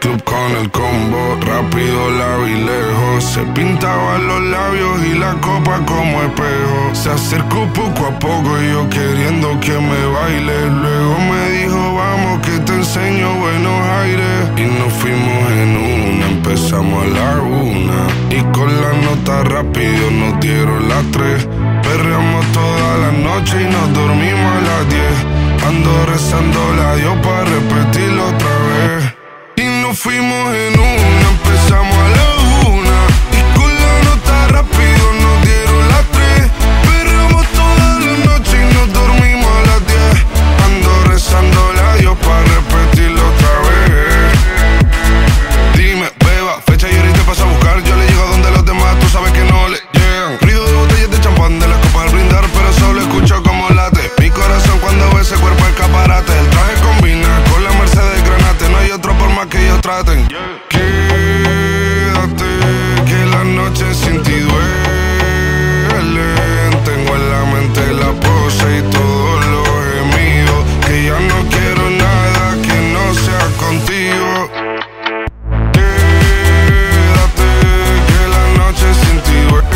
club con el combo, rápido la vi lejos. Se pintaban los labios y la copa como espejo. Se acercó poco a poco y yo queriendo que me baile. Luego me dijo vamos que te enseño buenos aires. Y nos fuimos en una, empezamos a la 1. Y con la nota rápido nos dieron las 3. Perreamos toda la noche y nos dormimos a las 10. Ando rezando la Dios para repetirlo otra vez. Y nos fuimos en una, empezamos a la 1. Y con la nota rápido nos dieron las 3. Perreamos toda la noche y nos dormimos a las 10. Ando rezando la Dios para repetirlo otra vez. Dime, beba, fecha y ahorita paso a buscar. Yo le llego donde los demás, tú sabes que no le llegan. Ruido de botellas de champán, de las copas al brindar, pero solo escucho como late mi corazón cuando ve ese cuerpo escaparate. El traje combina con la Mercedes Granate. No hay otro por más que ellos traten. Quédate, que la noche sin ti duele. Tengo en la mente la pose y todos los gemidos. Que ya no quiero nada que no sea contigo. Quédate, que la noche sin ti duele.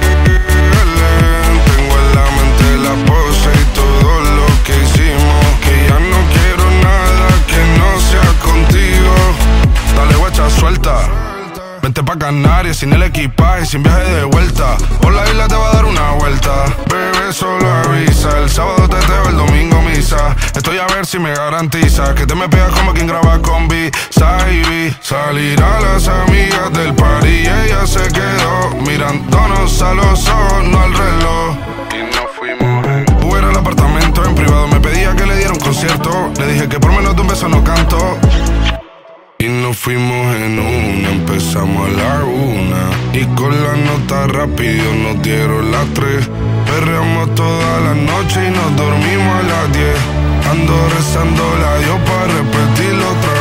Tengo en la mente la pose y todo lo que hicimos. Que ya no quiero nada que no sea contigo. Dale guacha, suelta. Vente pa' Canarias sin el equipaje, sin viaje de vuelta. Por la isla te va a dar una vuelta. Bebé, solo avisa. El sábado teteo, el domingo misa. Estoy a ver si me garantiza que te me pegas como quien graba con B-Side. Salir a las amigas del party y ella se quedó mirándonos a los ojos, no al reloj. Y nos fuimos en fuera al apartamento en privado. Me pedía que le diera un concierto. Le dije que por menos de un beso no canto. Y nos fuimos en una, empezamos a la 1. Y con la nota rápido nos dieron las 3. Perreamos toda la noche y nos dormimos a las 10. Ando rezando la Dios para repetirlo otra vez.